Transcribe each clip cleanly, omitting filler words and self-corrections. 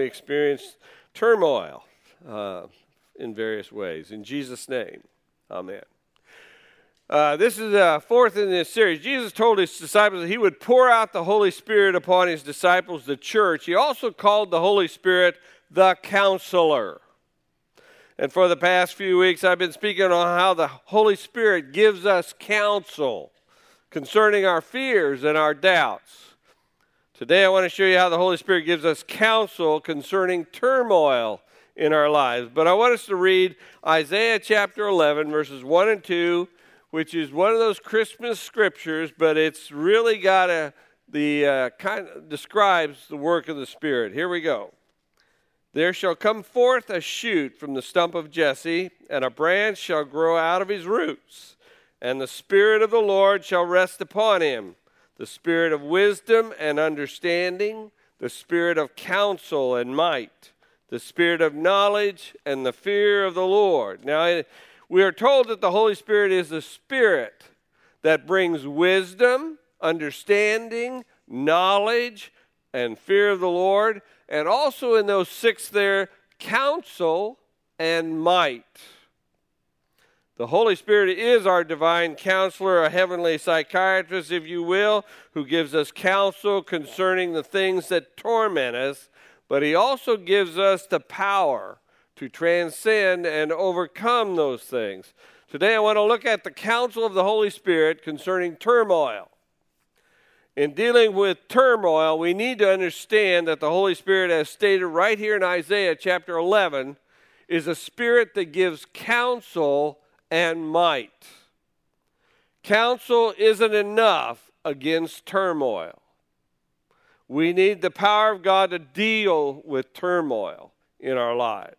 we experience turmoil in various ways. In Jesus' name, amen. This is fourth in this series. Jesus told his disciples that he would pour out the Holy Spirit upon his disciples, the church. He also called the Holy Spirit the Counselor. And for the past few weeks, I've been speaking on how the Holy Spirit gives us counsel concerning our fears and our doubts. Today, I want to show you how the Holy Spirit gives us counsel concerning turmoil in our lives. But I want us to read Isaiah chapter 11, verses 1 and 2, which is one of those Christmas scriptures, but it's really got describes the work of the Spirit. Here we go. There shall come forth a shoot from the stump of Jesse, and a branch shall grow out of his roots. And the Spirit of the Lord shall rest upon him, the Spirit of wisdom and understanding, the Spirit of counsel and might, the Spirit of knowledge and the fear of the Lord. Now, we are told that the Holy Spirit is the Spirit that brings wisdom, understanding, knowledge, and fear of the Lord. And also in those six there, counsel and might. The Holy Spirit is our divine counselor, a heavenly psychiatrist, if you will, who gives us counsel concerning the things that torment us. But he also gives us the power to transcend and overcome those things. Today I want to look at the counsel of the Holy Spirit concerning turmoil. In dealing with turmoil, we need to understand that the Holy Spirit, as stated right here in Isaiah chapter 11, is a spirit that gives counsel and might. Counsel isn't enough against turmoil. We need the power of God to deal with turmoil in our lives.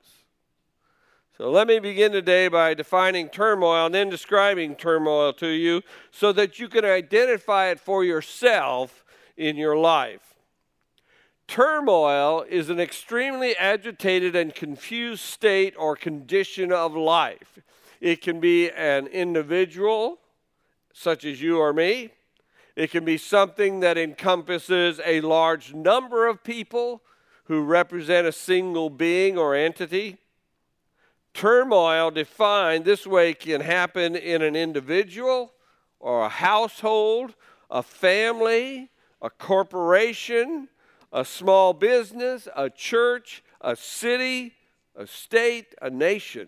So let me begin today by defining turmoil and then describing turmoil to you so that you can identify it for yourself in your life. Turmoil is an extremely agitated and confused state or condition of life. It can be an individual, such as you or me. It can be something that encompasses a large number of people who represent a single being or entity. Turmoil defined this way can happen in an individual or a household, a family, a corporation, a small business, a church, a city, a state, a nation.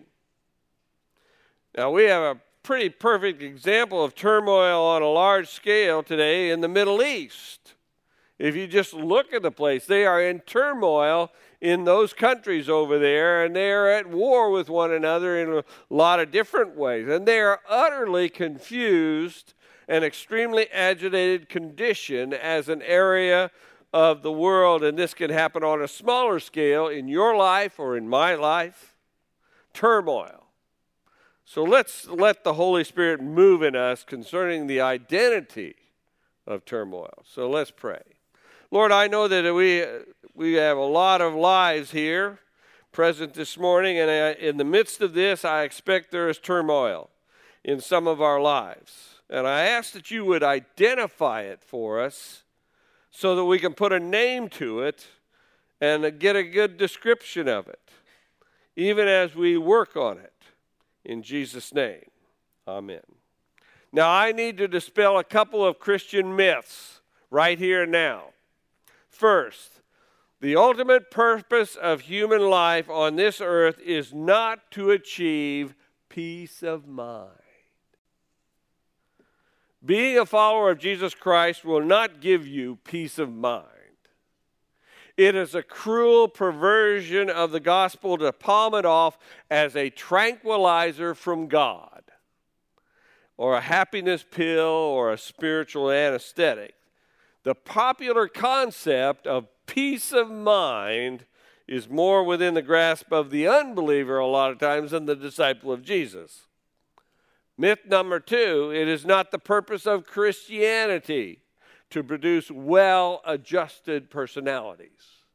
Now, we have a pretty perfect example of turmoil on a large scale today in the Middle East. If you just look at the place, they are in turmoil in those countries over there, and they are at war with one another in a lot of different ways. And they are utterly confused and extremely agitated condition as an area of the world. And this can happen on a smaller scale in your life or in my life. Turmoil. So let's let the Holy Spirit move in us concerning the identity of turmoil. So let's pray. Lord, I know that we have a lot of lives here present this morning, and in the midst of this, I expect there is turmoil in some of our lives. And I ask that you would identify it for us so that we can put a name to it and get a good description of it, even as we work on it. In Jesus' name, amen. Now, I need to dispel a couple of Christian myths right here and now. First, the ultimate purpose of human life on this earth is not to achieve peace of mind. Being a follower of Jesus Christ will not give you peace of mind. It is a cruel perversion of the gospel to palm it off as a tranquilizer from God, or a happiness pill, or a spiritual anesthetic. The popular concept of peace of mind is more within the grasp of the unbeliever a lot of times than the disciple of Jesus. Myth number 2, it is not the purpose of Christianity to produce well-adjusted personalities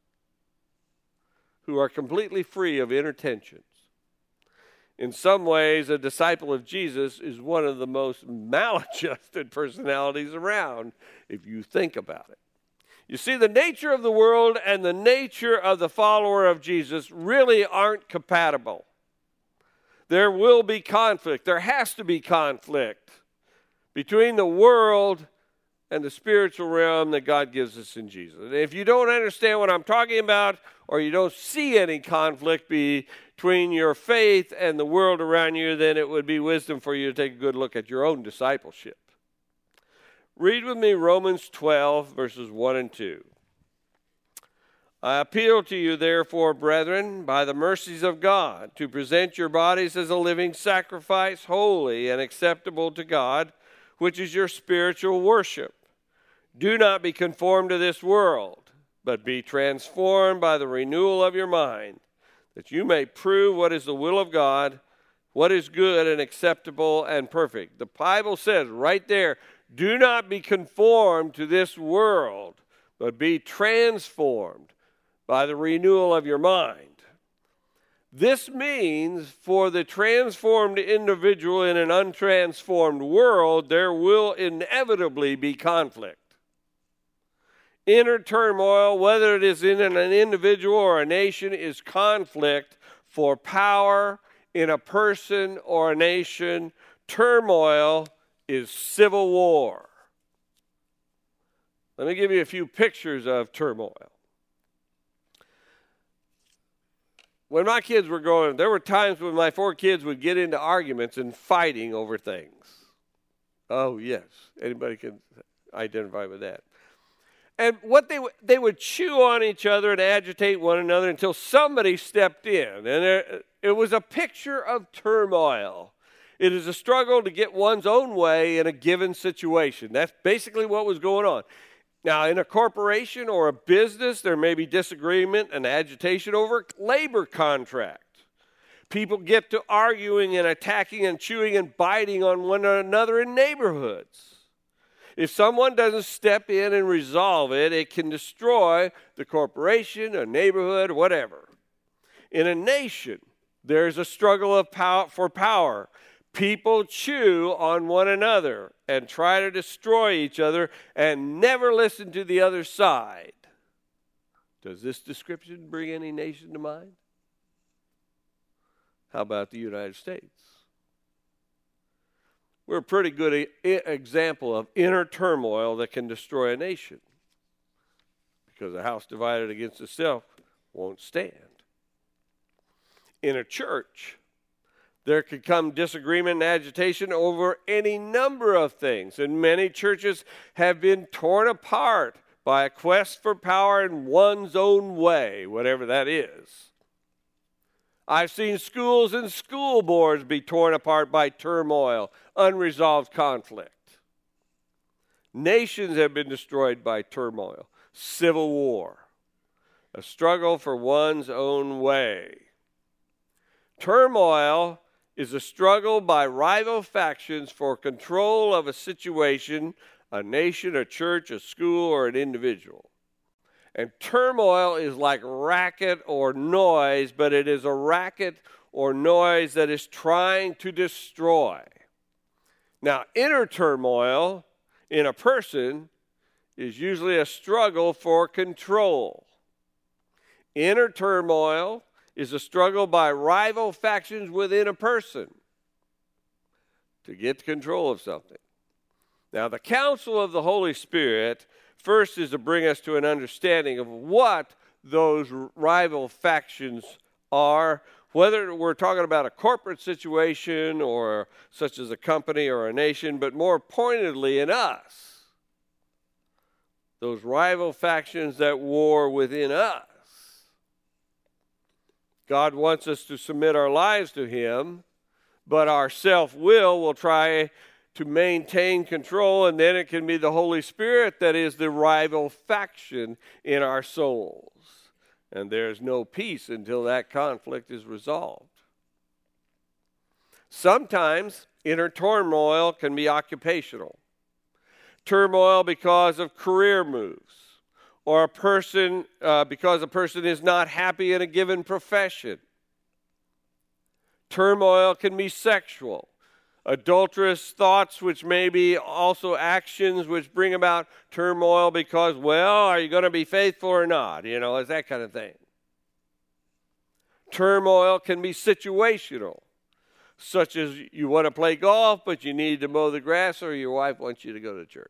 who are completely free of inner tensions. In some ways, a disciple of Jesus is one of the most maladjusted personalities around, if you think about it. You see, the nature of the world and the nature of the follower of Jesus really aren't compatible. There will be conflict. There has to be conflict between the world and the spiritual realm that God gives us in Jesus. And if you don't understand what I'm talking about, or you don't see any conflict between your faith and the world around you, then it would be wisdom for you to take a good look at your own discipleship. Read with me Romans 12, verses 1 and 2. I appeal to you, therefore, brethren, by the mercies of God, to present your bodies as a living sacrifice, holy and acceptable to God, which is your spiritual worship. Do not be conformed to this world, but be transformed by the renewal of your mind, that you may prove what is the will of God, what is good and acceptable and perfect. The Bible says right there, do not be conformed to this world, but be transformed by the renewal of your mind. This means for the transformed individual in an untransformed world, there will inevitably be conflict. Inner turmoil, whether it is in an individual or a nation, is conflict for power in a person or a nation. Turmoil is civil war. Let me give you a few pictures of turmoil. When my kids were growing, there were times when my 4 kids would get into arguments and fighting over things. Oh, yes. Anybody can identify with that. And what they would chew on each other and agitate one another until somebody stepped in. And it was a picture of turmoil. It is a struggle to get one's own way in a given situation. That's basically what was going on. Now, in a corporation or a business, there may be disagreement and agitation over labor contract. People get to arguing and attacking and chewing and biting on one another in neighborhoods. If someone doesn't step in and resolve it, it can destroy the corporation, a neighborhood, whatever. In a nation, there's a struggle of for power. People chew on one another and try to destroy each other and never listen to the other side. Does this description bring any nation to mind? How about the United States? We're a pretty good example of inner turmoil that can destroy a nation, because a house divided against itself won't stand. In a church, there could come disagreement and agitation over any number of things, and many churches have been torn apart by a quest for power in one's own way, whatever that is. I've seen schools and school boards be torn apart by turmoil, unresolved conflict. Nations have been destroyed by turmoil, civil war, a struggle for one's own way. Turmoil is a struggle by rival factions for control of a situation, a nation, a church, a school, or an individual. And turmoil is like racket or noise, but it is a racket or noise that is trying to destroy. Now, inner turmoil in a person is usually a struggle for control. Inner turmoil is a struggle by rival factions within a person to get control of something. Now, the counsel of the Holy Spirit first is to bring us to an understanding of what those rival factions are, whether we're talking about a corporate situation or such as a company or a nation, but more pointedly in us, those rival factions that war within us. God wants us to submit our lives to Him, but our self-will will try to maintain control, and then it can be the Holy Spirit that is the rival faction in our souls. And there's no peace until that conflict is resolved. Sometimes inner turmoil can be occupational. Turmoil because of career moves, or because a person is not happy in a given profession. Turmoil can be sexual. Adulterous thoughts, which may be also actions which bring about turmoil because, well, are you going to be faithful or not? It's that kind of thing. Turmoil can be situational, such as you want to play golf, but you need to mow the grass, or your wife wants you to go to church.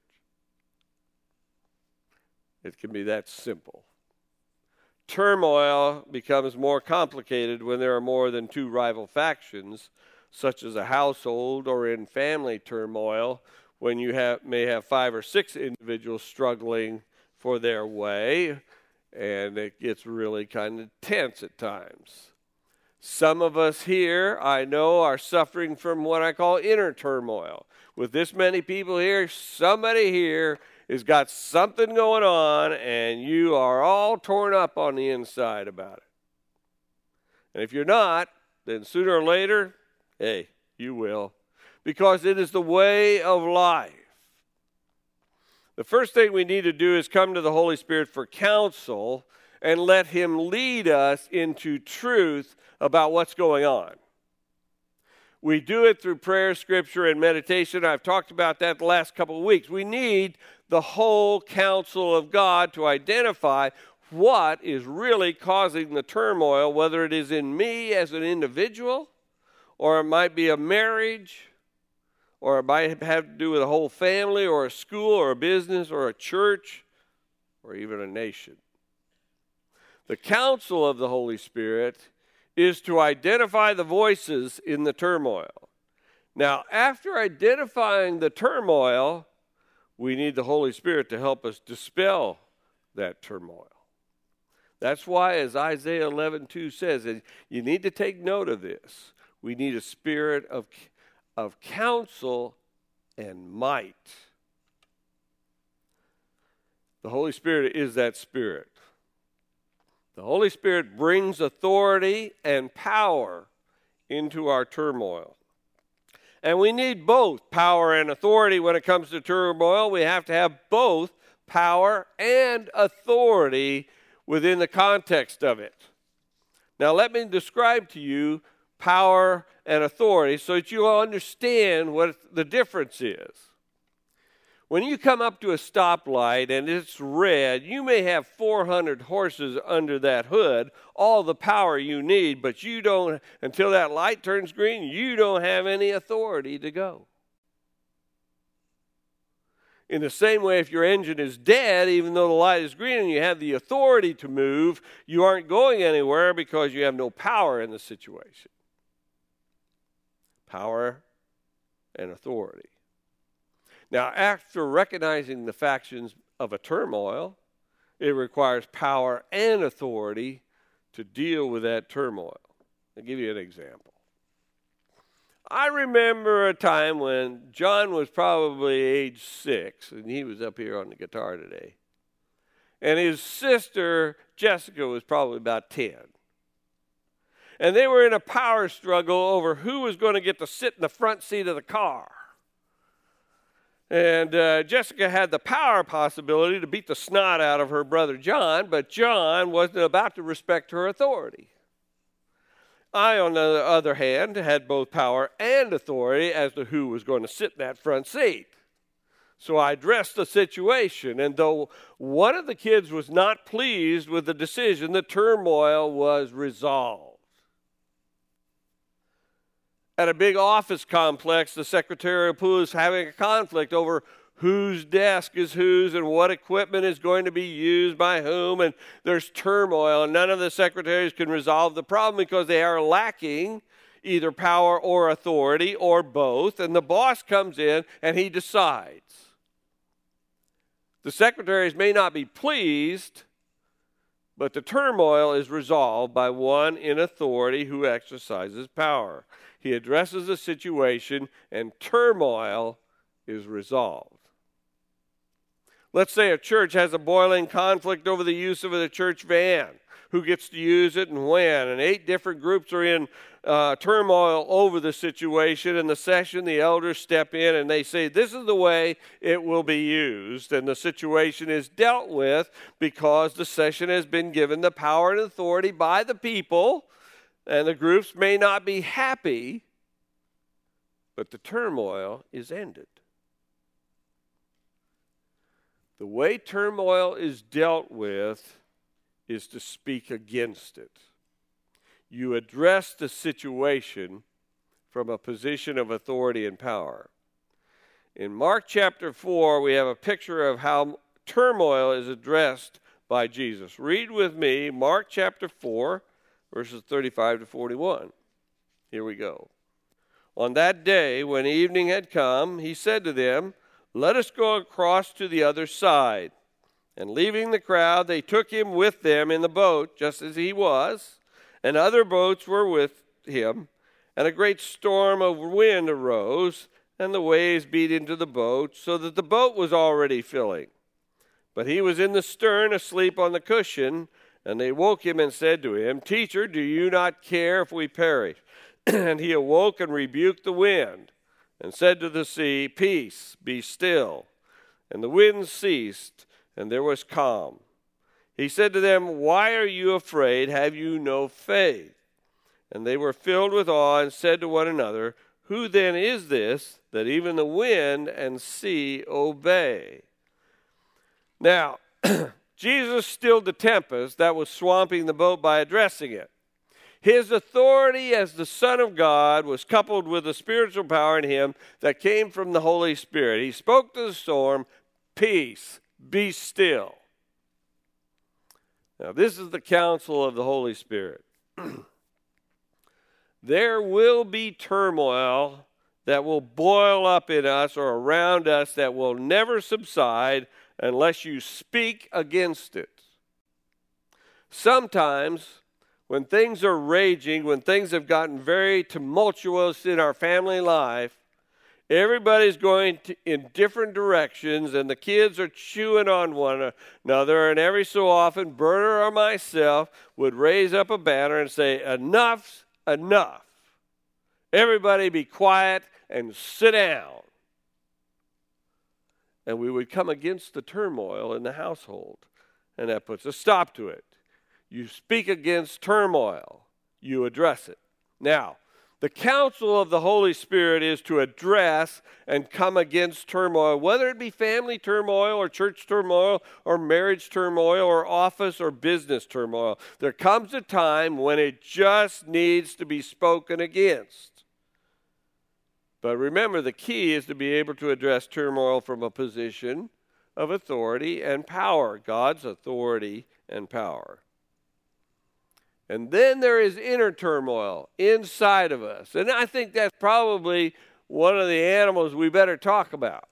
It can be that simple. Turmoil becomes more complicated when there are more than two rival factions, such as a household, or in family turmoil, when you may have 5 or 6 individuals struggling for their way, and it gets really kind of tense at times. Some of us here, I know, are suffering from what I call inner turmoil. With this many people here, somebody here has got something going on, and you are all torn up on the inside about it. And if you're not, then sooner or later, hey, you will, because it is the way of life. The first thing we need to do is come to the Holy Spirit for counsel and let Him lead us into truth about what's going on. We do it through prayer, scripture, and meditation. I've talked about that the last couple of weeks. We need the whole counsel of God to identify what is really causing the turmoil, whether it is in me as an individual, or it might be a marriage, or it might have to do with a whole family, or a school, or a business, or a church, or even a nation. The counsel of the Holy Spirit is to identify the voices in the turmoil. Now, after identifying the turmoil, we need the Holy Spirit to help us dispel that turmoil. That's why, as Isaiah 11:2 says, and you need to take note of this, we need a spirit of counsel and might. The Holy Spirit is that spirit. The Holy Spirit brings authority and power into our turmoil. And we need both power and authority when it comes to turmoil. We have to have both power and authority within the context of it. Now, let me describe to you power and authority so that you'll understand what the difference is. When you come up to a stoplight and it's red, you may have 400 horses under that hood, all the power you need, but you don't, until that light turns green, you don't have any authority to go. In the same way, if your engine is dead, even though the light is green and you have the authority to move, you aren't going anywhere because you have no power in the situation. Power and authority. Now, after recognizing the factions of a turmoil, it requires power and authority to deal with that turmoil. I'll give you an example. I remember a time when John was probably age 6, and he was up here on the guitar today. And his sister, Jessica, was probably about 10. And they were in a power struggle over who was going to get to sit in the front seat of the car. And Jessica had the power possibility to beat the snot out of her brother John, but John wasn't about to respect her authority. I, on the other hand, had both power and authority as to who was going to sit in that front seat. So I addressed the situation, and though one of the kids was not pleased with the decision, the turmoil was resolved. At a big office complex, the secretarial pool is having a conflict over whose desk is whose and what equipment is going to be used by whom, and there's turmoil, and none of the secretaries can resolve the problem because they are lacking either power or authority or both, and the boss comes in and he decides. The secretaries may not be pleased, but the turmoil is resolved by one in authority who exercises power. He addresses the situation, and turmoil is resolved. Let's say a church has a boiling conflict over the use of the church van. Who gets to use it and when? And 8 different groups are in turmoil over the situation. In the session, the elders step in and they say, this is the way it will be used. And the situation is dealt with because the session has been given the power and authority by the people. And the groups may not be happy, but the turmoil is ended. The way turmoil is dealt with is to speak against it. You address the situation from a position of authority and power. In Mark chapter 4, we have a picture of how turmoil is addressed by Jesus. Read with me Mark chapter 4, verses 35 to 41. Here we go. On that day, when evening had come, he said to them, "Let us go across to the other side." And leaving the crowd, they took him with them in the boat, just as he was, and other boats were with him. And a great storm of wind arose, and the waves beat into the boat, so that the boat was already filling. But he was in the stern, asleep on the cushion, and they woke him and said to him, "Teacher, do you not care if we perish?" And he awoke and rebuked the wind, and said to the sea, "Peace, be still." And the wind ceased, and there was calm. He said to them, "Why are you afraid? Have you no faith?" And they were filled with awe and said to one another, "Who then is this, that even the wind and sea obey?" Now, Jesus stilled the tempest that was swamping the boat by addressing it. His authority as the Son of God was coupled with the spiritual power in him that came from the Holy Spirit. He spoke to the storm, "Peace, be still." Now, this is the counsel of the Holy Spirit. There will be turmoil that will boil up in us or around us that will never subside unless you speak against it. Sometimes, when things are raging, when things have gotten very tumultuous in our family life, everybody's going in different directions, and the kids are chewing on one another, and every so often, Berner or myself would raise up a banner and say, "Enough's enough. Everybody be quiet and sit down." And we would come against the turmoil in the household, and that puts a stop to it. You speak against turmoil, you address it. Now, the counsel of the Holy Spirit is to address and come against turmoil, whether it be family turmoil or church turmoil or marriage turmoil or office or business turmoil. There comes a time when it just needs to be spoken against. But remember, the key is to be able to address turmoil from a position of authority and power, God's authority and power. And then there is inner turmoil inside of us. And I think that's probably one of the animals we better talk about.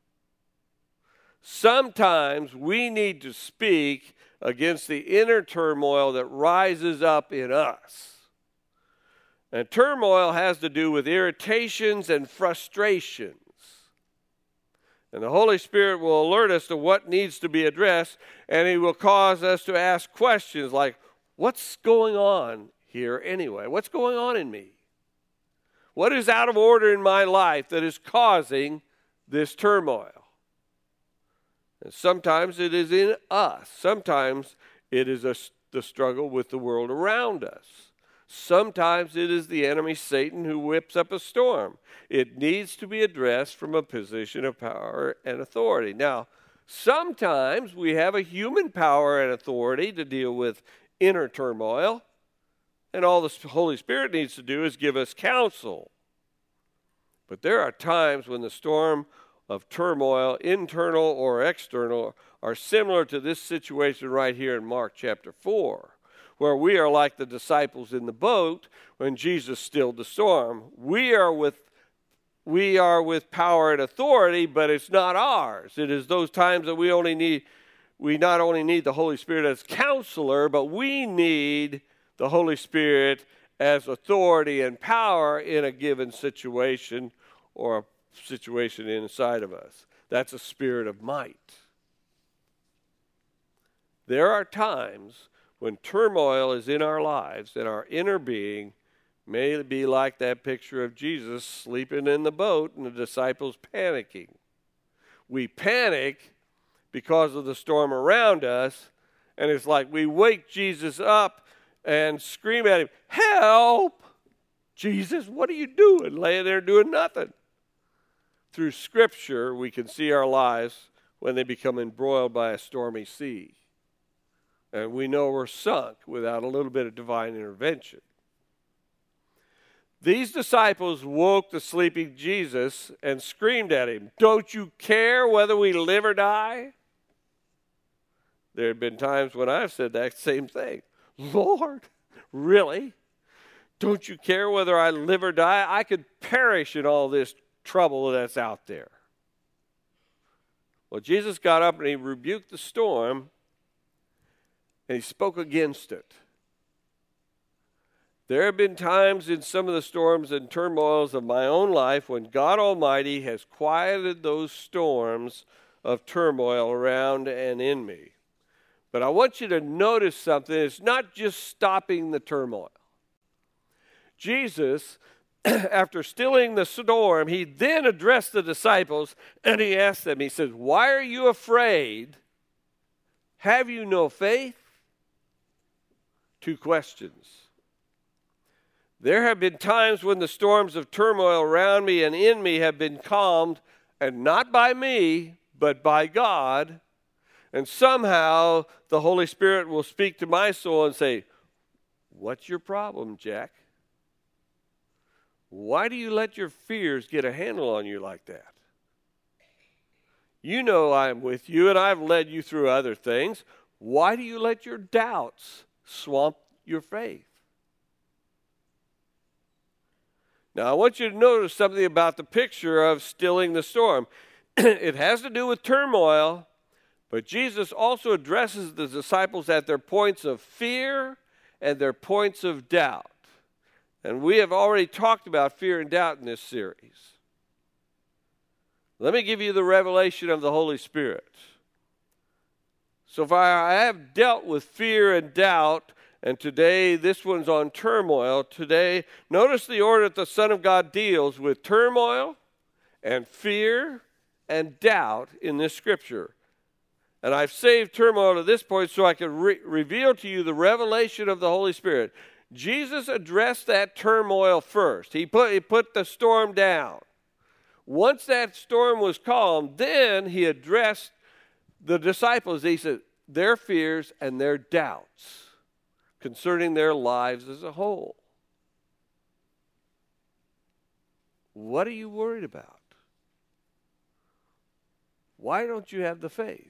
Sometimes we need to speak against the inner turmoil that rises up in us. And turmoil has to do with irritations and frustrations. And the Holy Spirit will alert us to what needs to be addressed, and He will cause us to ask questions like, what's going on here anyway? What's going on in me? What is out of order in my life that is causing this turmoil? And sometimes it is in us. Sometimes it is the struggle with the world around us. Sometimes it is the enemy, Satan, who whips up a storm. It needs to be addressed from a position of power and authority. Now, sometimes we have a human power and authority to deal with inner turmoil, and all the Holy Spirit needs to do is give us counsel. But there are times when the storm of turmoil, internal or external, are similar to this situation right here in Mark chapter 4. Where we are like the disciples in the boat when Jesus stilled the storm. We are with power and authority, but it's not ours. It is those times that we not only need the Holy Spirit as counselor, but we need the Holy Spirit as authority and power in a given situation or a situation inside of us. That's a spirit of might. There are times when turmoil is in our lives and our inner being may be like that picture of Jesus sleeping in the boat and the disciples panicking. We panic because of the storm around us, and it's like we wake Jesus up and scream at him, "Help!" Jesus, what are you doing? Laying there doing nothing. Through Scripture, we can see our lives when they become embroiled by a stormy sea. And we know we're sunk without a little bit of divine intervention. These disciples woke the sleeping Jesus and screamed at him, "Don't you care whether we live or die?" There have been times when I've said that same thing. Lord, really? Don't you care whether I live or die? I could perish in all this trouble that's out there. Well, Jesus got up and he rebuked the storm and he spoke against it. There have been times in some of the storms and turmoils of my own life when God Almighty has quieted those storms of turmoil around and in me. But I want you to notice something. It's not just stopping the turmoil. Jesus, after stilling the storm, he then addressed the disciples and he asked them, he says, "Why are you afraid? Have you no faith?" Two questions. There have been times when the storms of turmoil around me and in me have been calmed, and not by me, but by God. And somehow the Holy Spirit will speak to my soul and say, "What's your problem, Jack? Why do you let your fears get a handle on you like that? You know I'm with you and I've led you through other things. Why do you let your doubts swamp your faith?" Now, I want you to notice something about the picture of stilling the storm. It has to do with turmoil, but Jesus also addresses the disciples at their points of fear and their points of doubt. And we have already talked about fear and doubt in this series. Let me give you the revelation of the Holy Spirit. So far, I have dealt with fear and doubt, and today this one's on turmoil. Today, notice the order that the Son of God deals with turmoil and fear and doubt in this scripture. And I've saved turmoil to this point so I can reveal to you the revelation of the Holy Spirit. Jesus addressed that turmoil first. He put the storm down. Once that storm was calmed, then he addressed the disciples. He said, their fears and their doubts concerning their lives as a whole. What are you worried about? Why don't you have the faith?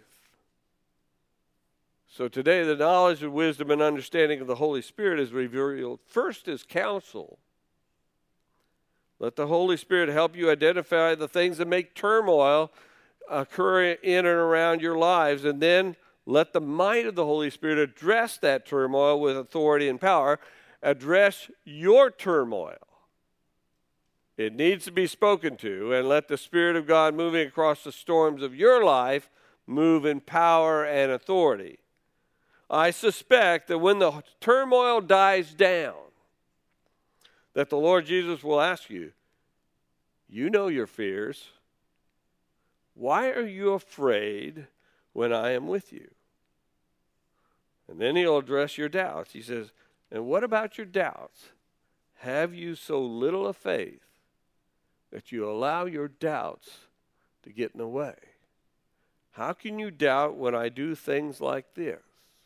So today, the knowledge and wisdom and understanding of the Holy Spirit is revealed first as counsel. Let the Holy Spirit help you identify the things that make turmoil occur in and around your lives, and then let the might of the Holy Spirit address that turmoil with authority and power. Address your turmoil. It needs to be spoken to, and let the Spirit of God moving across the storms of your life move in power and authority. I suspect that when the turmoil dies down, that the Lord Jesus will ask you, you know your fears. Why are you afraid when I am with you? And then he'll address your doubts. He says, and what about your doubts? Have you so little of faith that you allow your doubts to get in the way? How can you doubt when I do things like this?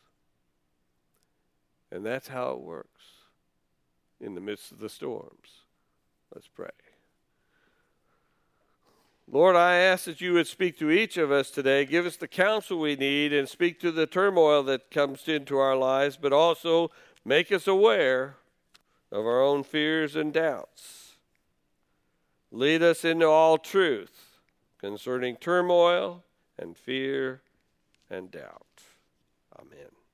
And that's how it works in the midst of the storms. Let's pray. Lord, I ask that you would speak to each of us today. Give us the counsel we need and speak to the turmoil that comes into our lives, but also make us aware of our own fears and doubts. Lead us into all truth concerning turmoil and fear and doubt. Amen.